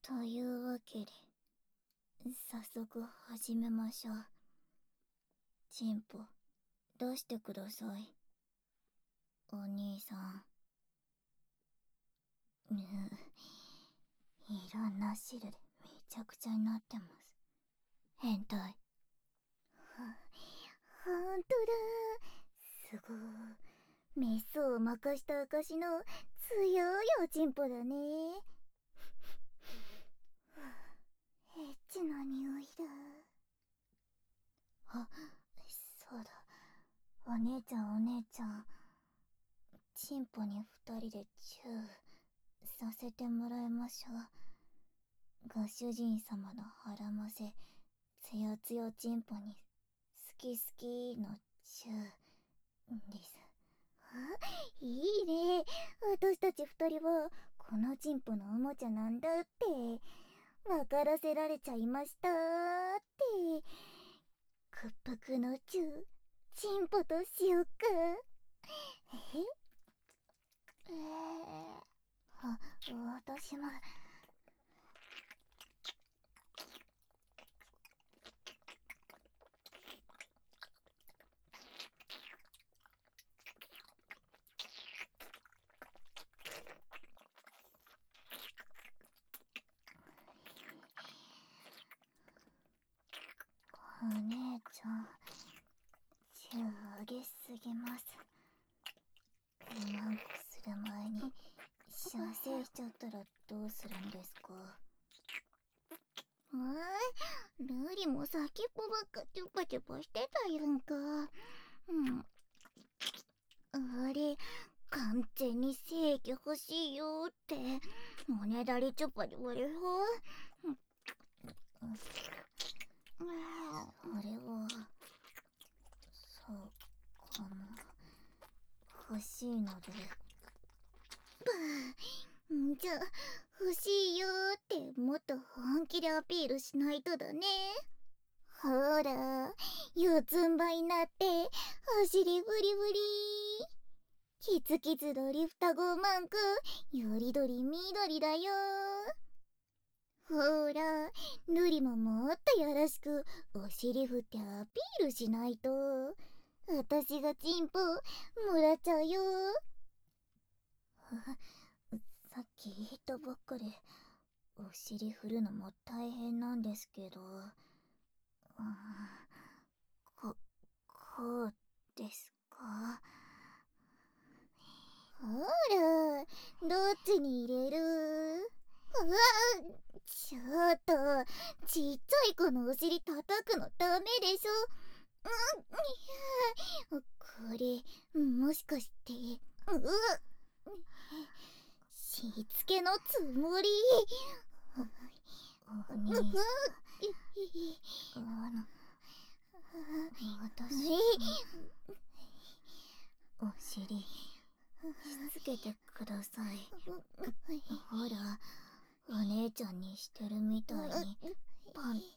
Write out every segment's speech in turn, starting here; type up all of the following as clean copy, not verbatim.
というわけで、早速始めましょう。チンポ、出してください。お兄さん。いろんな汁でめちゃくちゃになってます。変態。ほんとだ。すごい。メスを任した証の強いおちんぽだね。エッチな匂いだ。あ、そうだ。お姉ちゃんお姉ちゃん、チンポに2人でチューさせてもらいましょう。ご主人様の腹ませつよつよチンポに好き好きのチューです。いいね。私たち2人はこのチンポのおもちゃなんだって分からせられちゃいましたって。屈服のチューチンポとしよっか。私も。お姉ちゃん、チューあげすぎます。うまくする前に射精しちゃったらどうするんですか？ルリも先っぽばっかチュパチュパしてたやんか。あれ、完全に正義欲しいよって、おねだりチュパチュパでしょ。あれは、そうかも。欲しいので。じゃあ、欲しいよーってもっと本気でアピールしないとだね。ほら、四つん這いになって、お尻ブリブリ。キツキツドリフタゴマンク、よりどり緑だよ。ほら、ルリももっとよろしくお尻振ってアピールしないと。私がチンポもらっちゃうよ。さっき言ったばっかでお尻振るのも大変なんですけど、こうですか？ほら、どっちに入れる？ちょっと、ちっちゃい子のお尻叩くのダメでしょ。これ、もしかして、しつけのつもり。お兄さん、私、お尻しつけてください。ほら、お姉ちゃんにしてるみたいにパンって。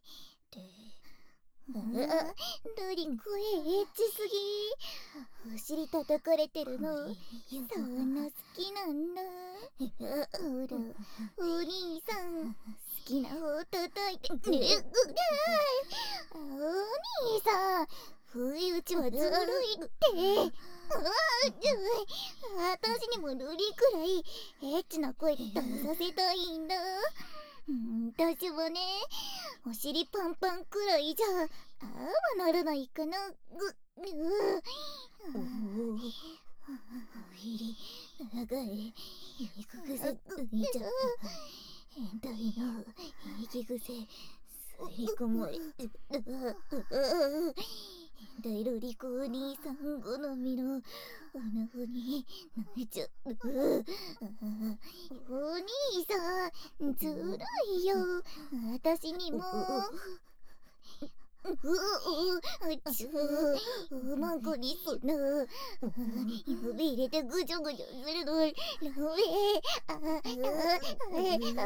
ルリン声エッチすぎ。お尻叩かれてるのそんな好きなんだ。ほら、お兄さん好きな方叩いて。お兄さん不意打ちはずるいって。私にもルリくらいエッチな声出させたいんだ。私はね、お尻パンパンくらいじゃああはならないかな。お尻長い息癖ついちゃった。変態の息癖吸い込まれて変態ルリコお兄さん好みのおなふになっちゃう。お兄さんずるいよ。私にもマンコにそんな指入れてぐちょぐちょするのダメ。激しい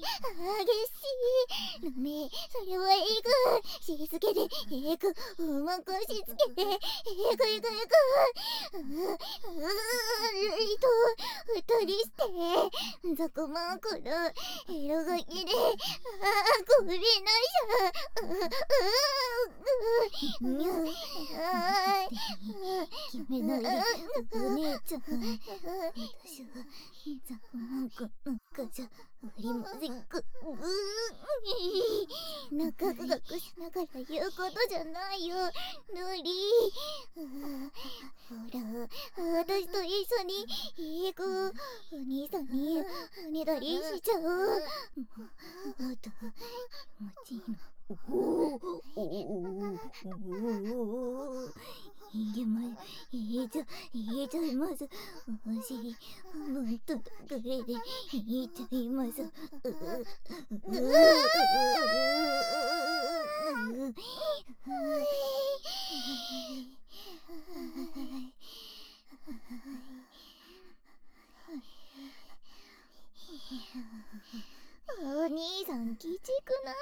ダメ。それはエグしつけてエグマンコしつけてエグ。 と二人してザコマンコのエロがきでごめんなさい。決めないでお姉ちゃん、私はザコマンコなんかじゃありませんか。仲がくしながら言うことじゃないよ、ルリほら、私と一緒に行こう。お兄さんにおねだりしちゃおう。あと気持ちいいの。いけまいちゃいます。お尻半分とこれでいっちゃいます。お兄さん鬼畜なんだ。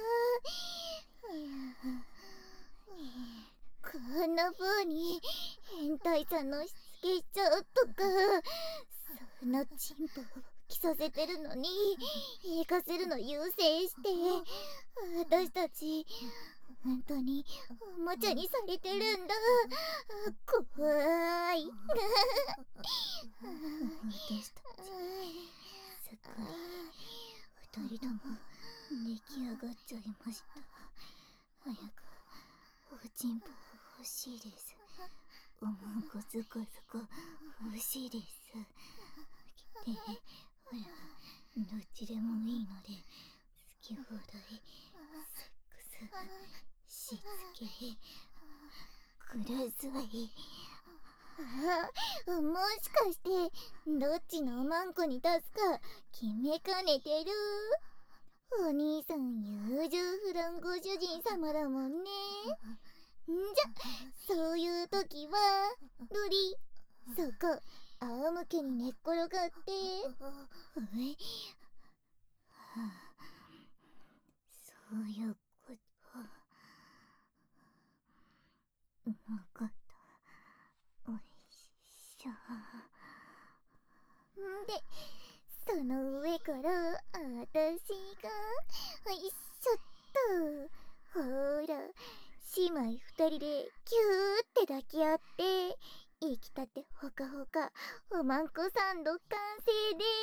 こんな風に変態さんのしつけしちゃうとか、そんなチンポを着させてるのに行かせるの優先して、私たち本当におもちゃにされてるんだ。怖い。私たちすっかり二人とも出来上がっちゃいました。早くおちんぽ欲しいです。おもんこずこずこ欲しいです。で、ほら、どっちでもいいので好き放題セックスしつけください。もしかしてどっちのおまんこに出すか決めかねてる？お兄さん優柔不断ご主人様だもんね。じゃ、そういう時はルリ、そこ仰向けに寝っ転がって。そういうこと分かった。おいしょ。で、その上から私がおいしょっと。ほら、姉妹二人でキューって抱き合って生きたてほかほかおまんこサンド完成です。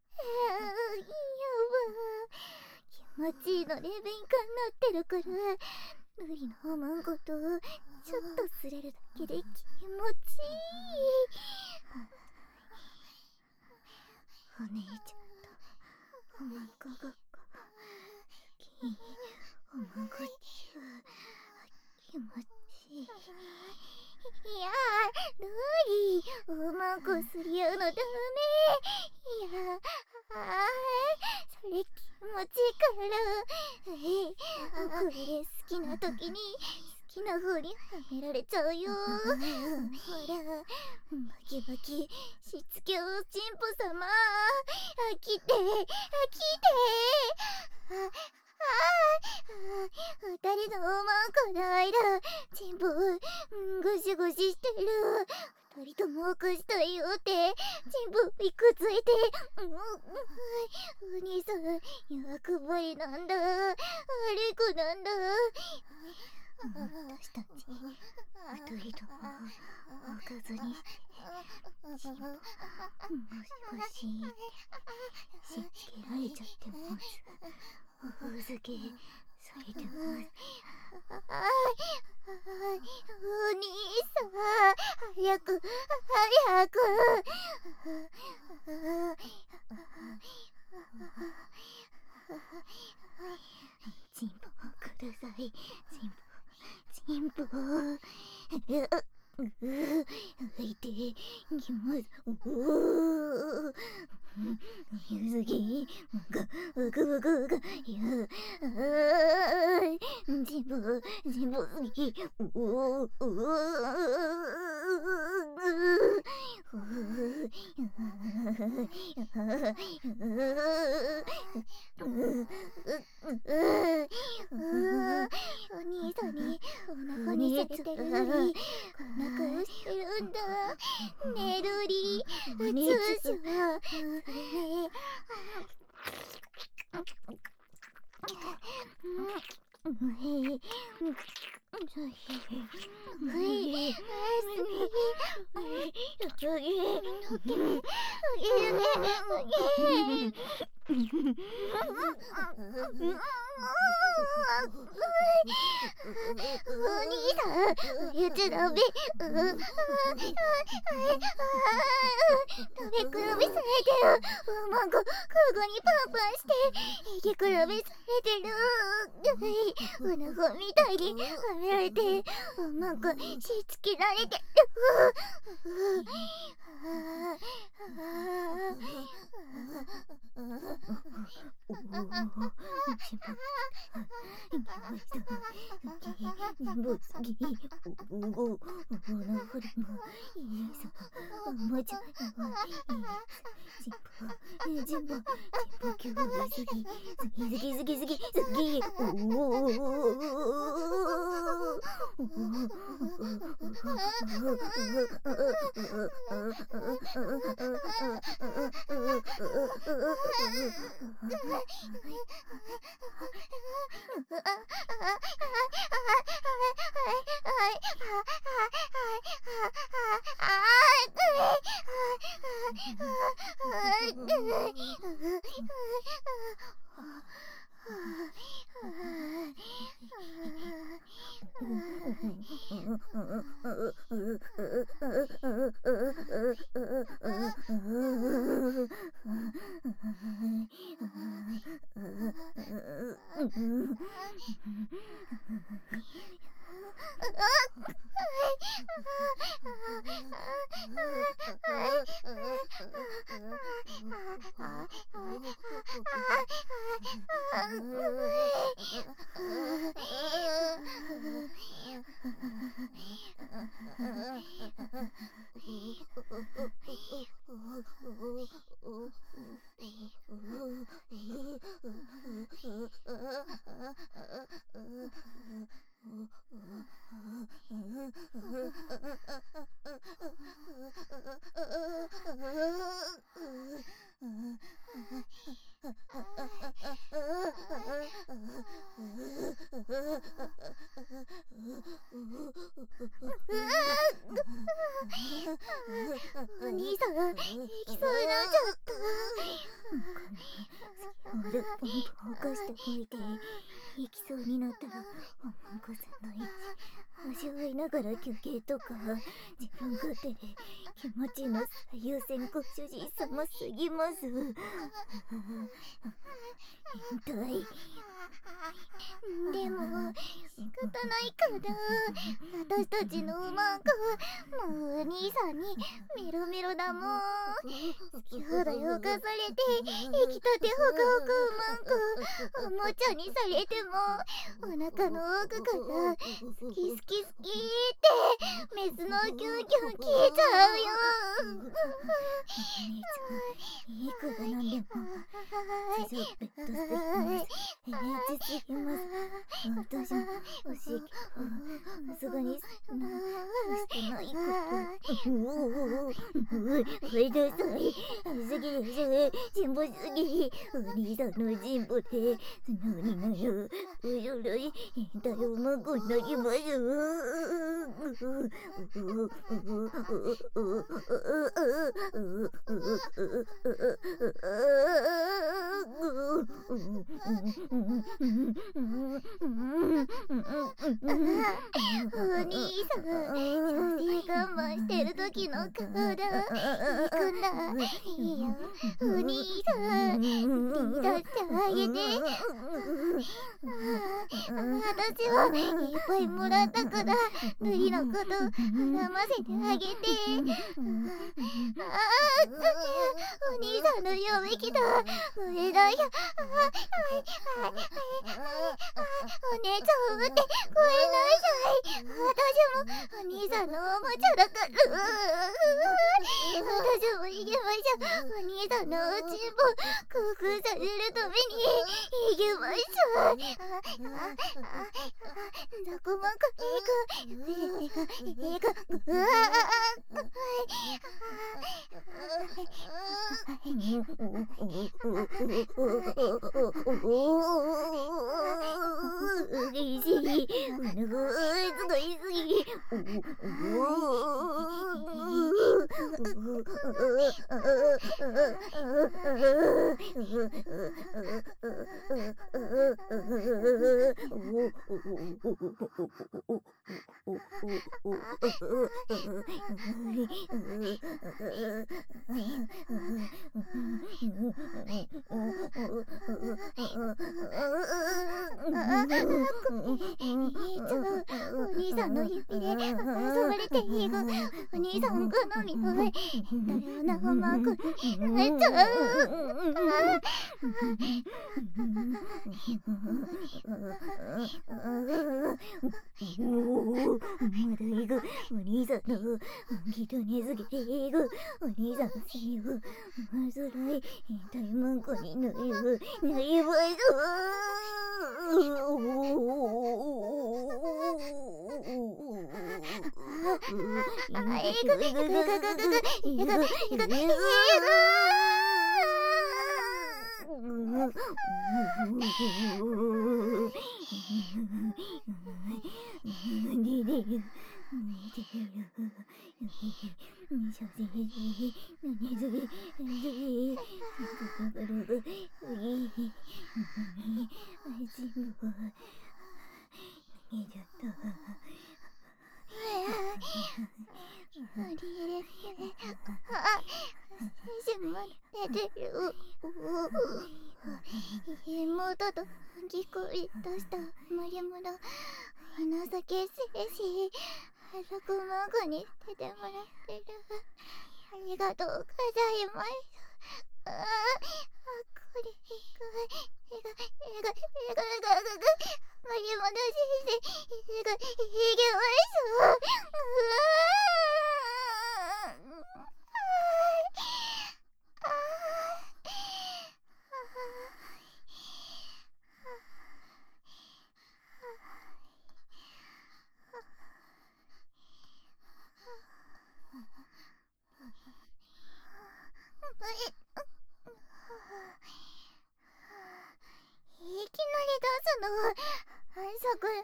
やば、気持ちいいので勉強になってるから、ルリのおまんことちょっとすれるだけで気持ちいい。お姉ちゃんとおまんこごっこ好き。おまんこちゅう気持ちいい。いやー、ルリー、おまんこすり合うのダメ。いやそれ気持ちいいから。これで好きな時に好きな風にはめられちゃうよ。ほら、バキバキしつけおちんぽ様、来て来て。二人のおまんこの間チンポゴシゴシしてる。二人とも起こしたいよってチンポいくついて。お兄さん欲張りなんだ。悪い子なんだ。私たち二人ともおかずにチンポゴシゴシしつけられちゃってます。おふざけされてます。お兄さん、早く早く。チンポください。チンポ吐いてきます。水着がワクワクがチンポ好き。お兄さんにお腹にされてるのにこんな顔してるんだ。ねえルるりお姉ちゃん。 お兄さん、言っちゃダメ。食べ比べされてる。マンコ、カゴにパンパンして、息比べされてる。うなごみたいにはめられて、マンコ、しつけられてる。お兄さん、行きそうになっちゃった。ポンプを起こしておいて、行きそうになったら、おまんこさんの位置、味わいながら休憩とか、自分勝手で気持ちの最優先ご主人様すぎます。変態。でも仕方ないから、私たちのマンコはもうお兄さんにメロメロだもん。好き放題犯されて生きたてほかほかマンコ、おもちゃにされてもお腹の奥から好き好き好きってメスのキュンキュン聞いちゃうよ。お姉ちゃん、いくらなんでも地上ベッドすぎます。すぎます。私も欲しいけど、さすがにしてないこと。ごめんなさい。すぎでしょ。人望すぎ。お兄さんの人望で素直になる。およろい変態をまこになります。お兄さん、女性我慢してる時の顔だ。いい子だ。いいよ。お兄さん、手に出してあげて。私はいっぱいもらったから、ルリのこと絡ませてあげて。お兄さんの嫁来た。上だよ。お姉ちゃんを撃ってごめんなさい。私もお兄さんのおもちゃだから。私もいけまお兄さんのおちんぽ興奮させるために行きましょう。どこもかうわ嬉しい。うぬぐーすごいすぎ。お兄さんの指で遊ばれている。お兄さん好みの誰を仲間くれちゃう。まだいく。お兄さんのギトネズゲでいく。お兄さんのせいをまずらい大文庫に塗りぶ塗りぶ妹とぎこりとした森村花咲先生早く孫に出てもらってる。ありがとうございます。これ森村先生がいけました。いきなり出すのさくらよ。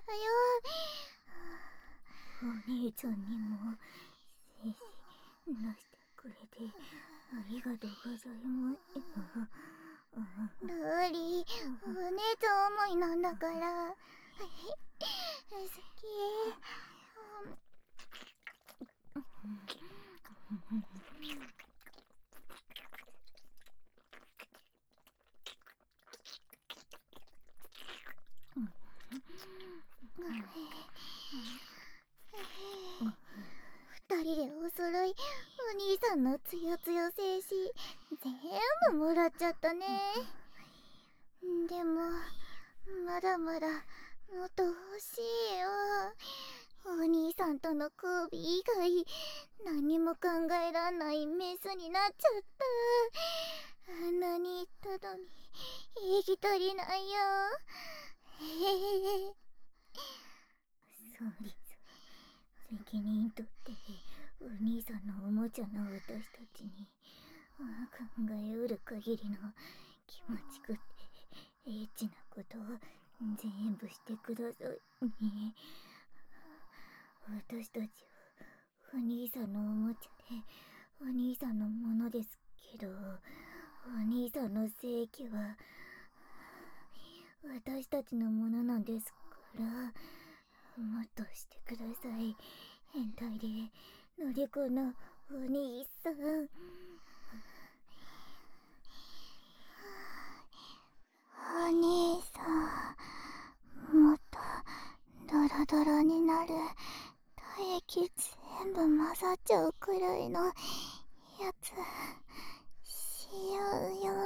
お姉ちゃんにも精子出してくれてありがとうございます。ルーリー、お姉ちゃん思いなんだから好き。二人でお揃い。お兄さんのつよつよ精子全部もらっちゃったね。でもまだまだもっと欲しいよ。お兄さんとの交尾以外何も考えらんないメスになっちゃった。あんなに言ったのに行き足りないよ。そうです。責任取ってお兄さんのおもちゃの私たちに考えうる限りの気持ちくってエッチなことを全部してくださいね。私たちはお兄さんのおもちゃでお兄さんのものですけど、お兄さんの性器は私たちのものなんですから、もっとしてください。変態で乗り子のお兄さん。お兄さん、もっとドロドロになる体液全部混ざっちゃうくらいのやつしようよ。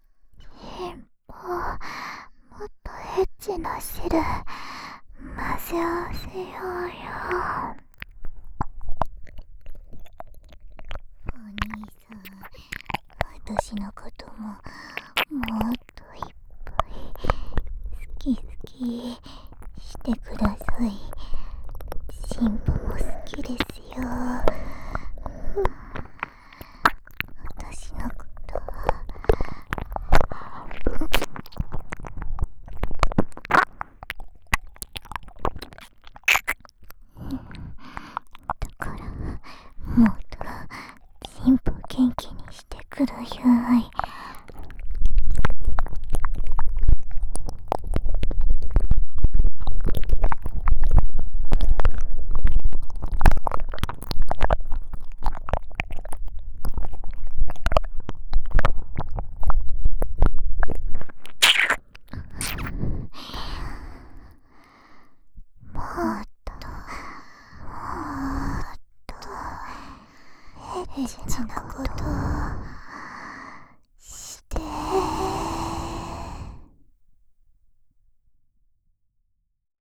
もっとエッチな汁混ぜせ合わせようよ。お兄さん、私のことももっといっぱい好き好きしてください。進歩も好きですよ。私のことだからもっと進歩元気にしてください。もっともっとエッチなこと